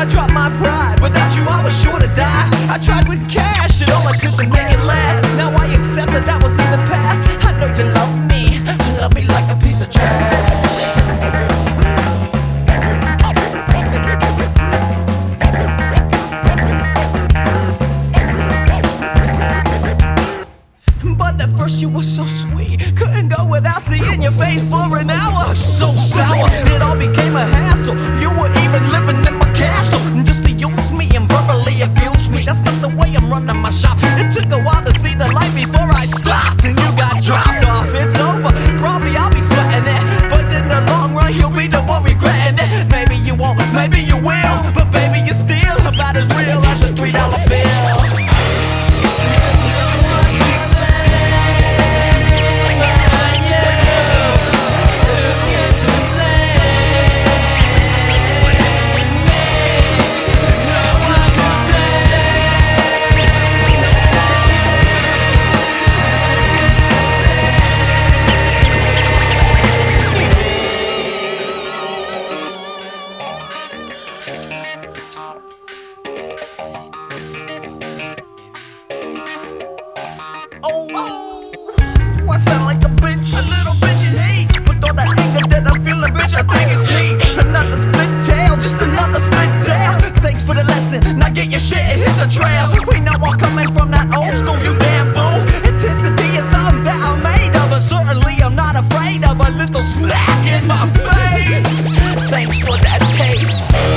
dropped my pride. Without you I was sure to die. I tried with cash, did all I could to make it last. Now I accept that that was in the past. I know you love me like a piece of trash. But at first you were so sweet, couldn't go without seeing your face for an hour. So sour, it all became a hassle. You were even living in my castle, just to use me and verbally abuse me. That's not the way I'm running my shop. It took a while to see the light before I stopped, and you got dropped off. It's over, probably I'll be sweating it, but in the long run you'll be the one regretting it. Maybe you won't, maybe you will, but baby you're still about as real as a $3 bill. Oh, I sound like a bitch, a little bitch in hate. With all that anger that I'm feeling, bitch, I think it's neat. Another split tail, just another split tail. Thanks for the lesson, now get your shit and hit the trail. We know I'm coming from that old school, you damn fool. Intensity is something that I'm made of, and certainly I'm not afraid of a little smack in my face. Thanks for that taste.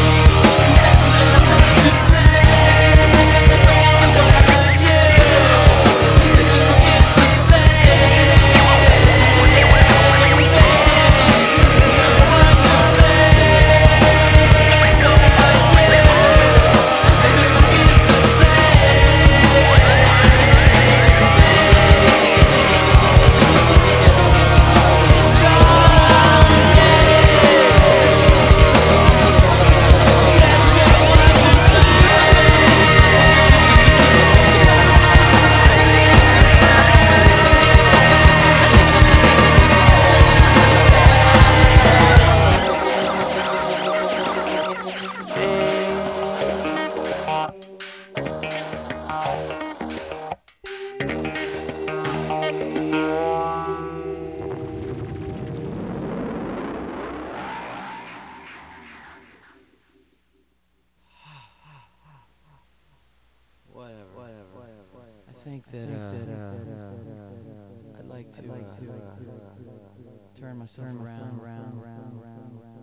I think that I'd like to turn myself around.